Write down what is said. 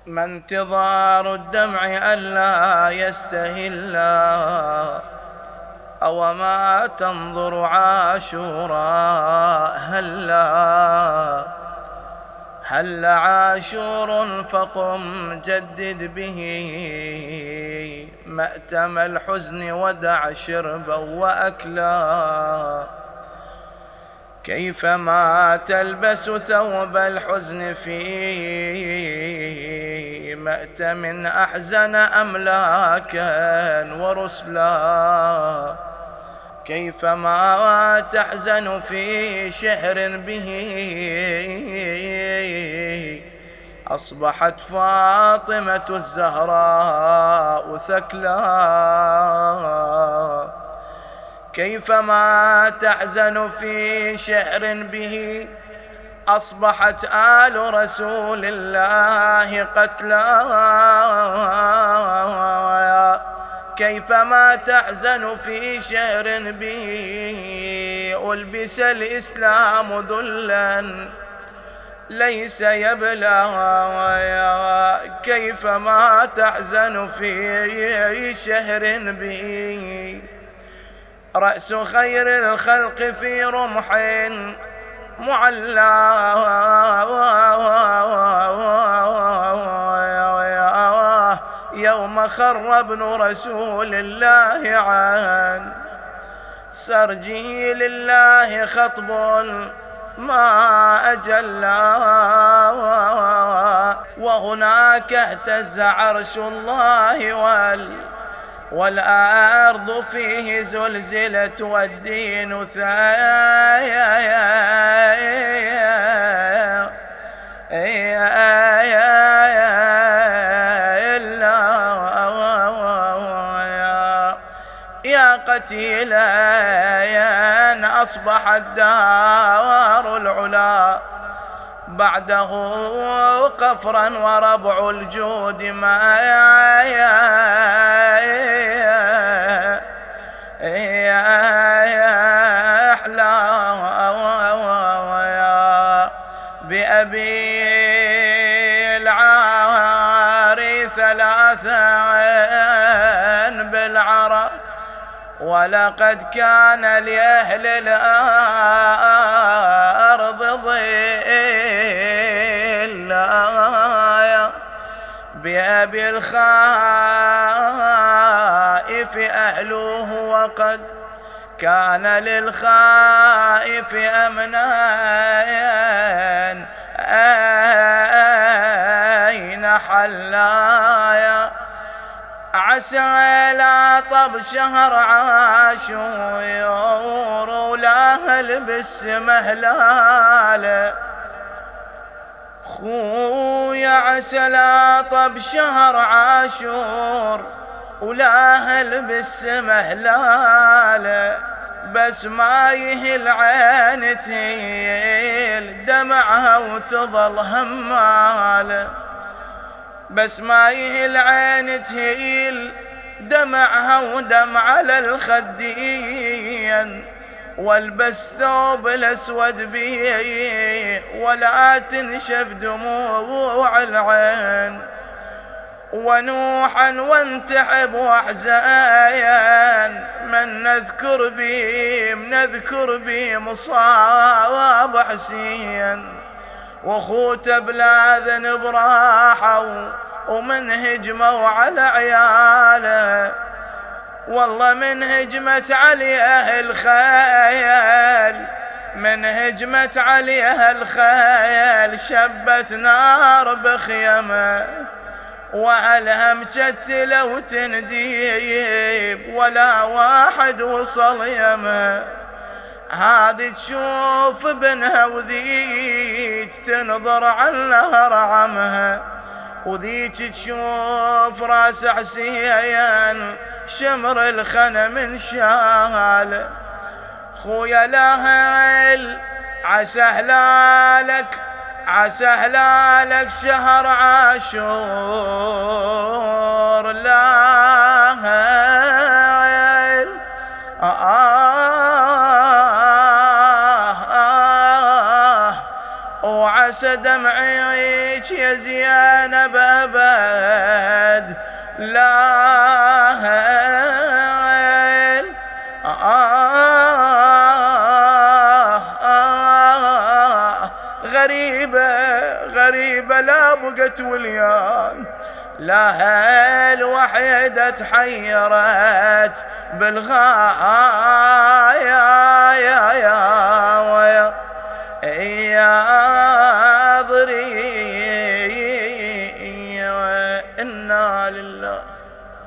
ما انتظار الدمع ألا يستهلا، أو ما تنظر عاشورا هل عاشور فقم جدد به مأتم الحزن ودع شربا وأكلا. كيفما تلبس ثوب الحزن في مأتم أحزن أملاكا ورسلا. كيفما تحزن في شهر به أصبحت فاطمة الزهراء ثكلا. كيفما تحزن في شهر به أصبحت آل رسول الله قتلا. كيفما تحزن في شهر به ألبس الإسلام ذلا ليس يبلى. كيفما تحزن في شهر به رأس خير الخلق في رمح معلى. يوم خر ابن رسول الله عن سرجه لله خطب ما أجلا. وهناك اهتز عرش الله والأرض فيه زلزلت والدين يا قتيلا أصبحت دار العلا بعده قفرا وربع الجود ما أحلى. بأبي العاري ثلاثا بالعرى ولقد كان لأهل الأرض ظلا. بأبي الخائف أهلوه وقد كان للخائف أمنا. أين حلايا عسى لا طب شهر عاشور ولا هلبس مهلاله. خويا عسى لا طب شهر عاشور ولا هلبس مهلاله. بس ما يهل عين تهيل دمعها وتظل هماله. بس ما يهل عين تهيل دمعها ودمع على الخدين. والبس ثوب الأسود بيه ولا تنشف دموع العين. ونوحا وانتحب واحزان من نذكر بي مصاب حسين. وخوت بلا ذنب راحوا ومن هجموا على عياله. والله من هجمت عليها الخيل من هجمت عليها الخيل شبت نار بخيمه. وألهم جتلة وتنديب ولا واحد وصل يمه. هذه تشوف بنها وذيك تنظر على نهر عمها. وذيك تشوف راس حسين شمر الخنا من شاله. خويا لهل عسى هلالك شهر عاشور لاهل. وعسى دمعي عليك يا زينب أبد لا هل غريبة لا بقت وليان، لا هل وحيدة تحيرت بالغاية يا